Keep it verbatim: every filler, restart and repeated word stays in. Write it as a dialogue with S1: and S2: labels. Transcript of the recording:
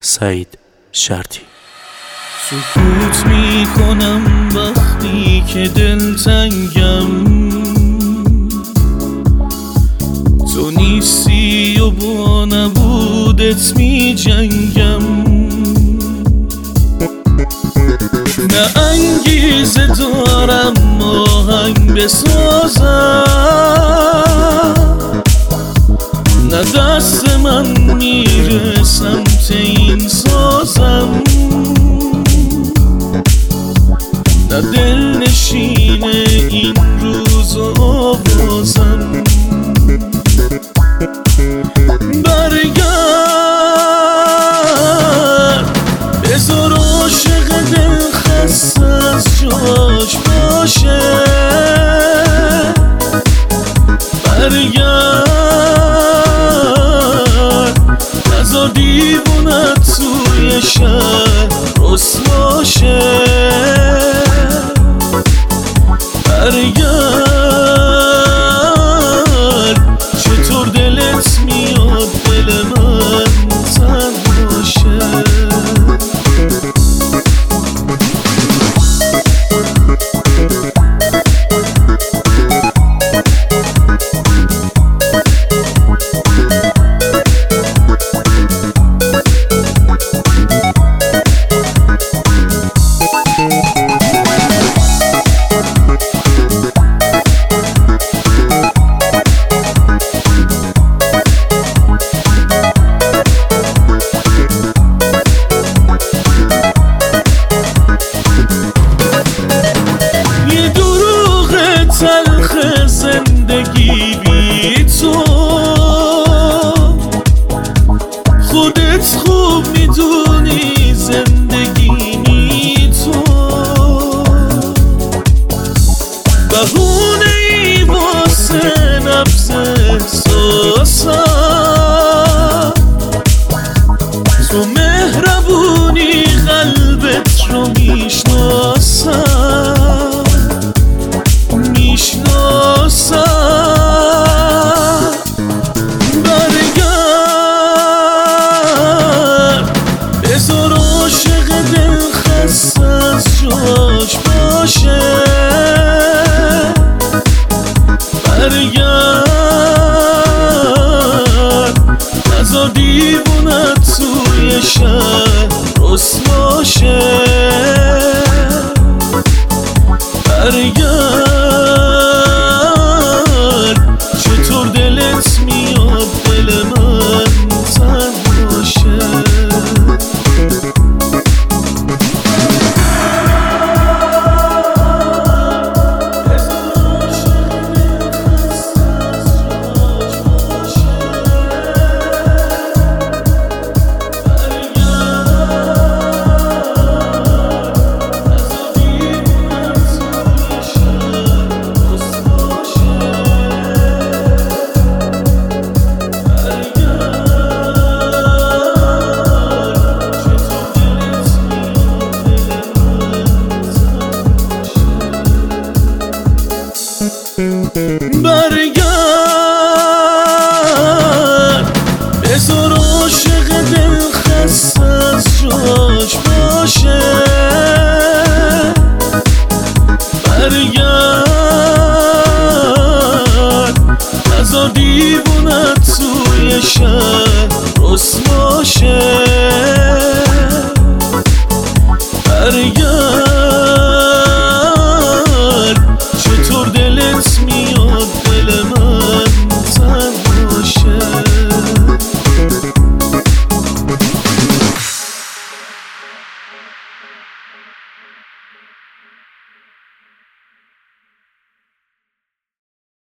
S1: سعید شرطی.
S2: سکوت می کنم وقتی که دلتنگم، تو نیستی و با نبودت می جنگم. نه انگیزه دارم آهنگ بسازم، نه دست من میره سمت این سازم، نه دل نشین این روز آوازم. برگرد بذار عاشق دل خسته از جاش باشه، برگرد نذار دیوونت توی شهر رسوا شه، برگرد چطور دلت میاد دل من تنها شه. تلخ زندگی بی تو، خودت خوب میدونی زندگی نی تو، بهونه ای واسه نبض احساسم، تو مهربونی قلبت رو میشناسم میشناسم. برگرد بذار عاشق دل خسته از جاش باشه، برگرد نذار دیوونت توی شهر رسوا شه، برگرد چطور دلت میاد دل من تنها شه. برگرد بذار عاشق دل خسته از جاش باشه، برگرد نذار دیوونت توی شهر رسوا شه، برگرد چطور دلت میاد دل من تنها شه.